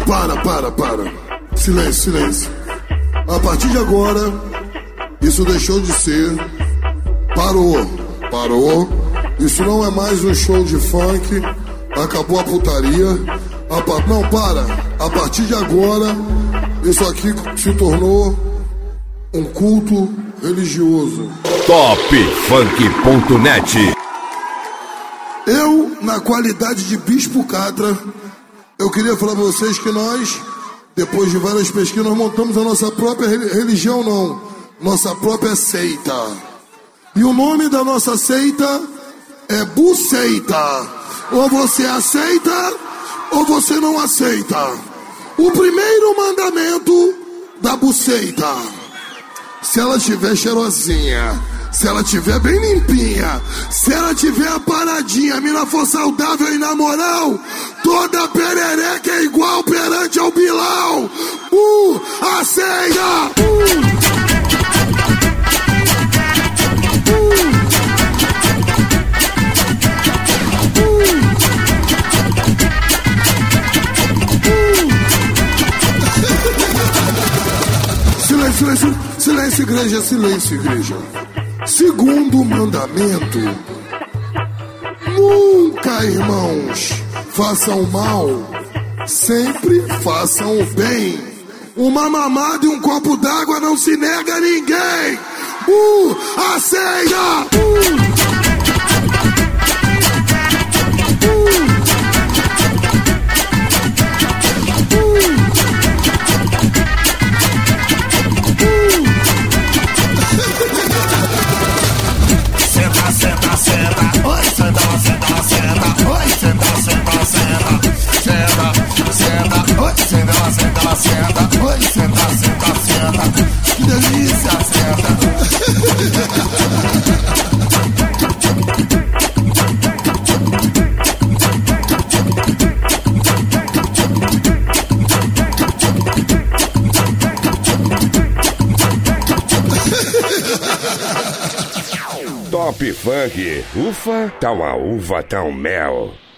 Para. Silêncio. A partir de agora, isso deixou de ser. Parou. Isso não é mais um show de funk. Acabou a putaria. Não, para. A partir de agora, isso aqui se tornou um culto religioso. Topfunk.net. Eu, na qualidade de Bispo Catra, eu queria falar pra vocês que nós, depois de várias pesquisas, nós montamos a nossa própria religião, nossa própria seita. E o nome da nossa seita é Buceita. Ou você aceita, ou você não aceita. O primeiro mandamento da buceita: se ela estiver cheirosinha, se ela estiver bem limpinha, se ela estiver aparadinha, a mina for saudável e na moral, toda perereca é igual perante ao Bilal. Aceita! Silêncio, igreja. Segundo mandamento: nunca, irmãos, façam mal, sempre façam o bem. Uma mamada e um copo d'água não se nega a ninguém. Aceita! Senta. Que delícia, senta. Top Funk. Ufa, tá uma uva, tá um mel.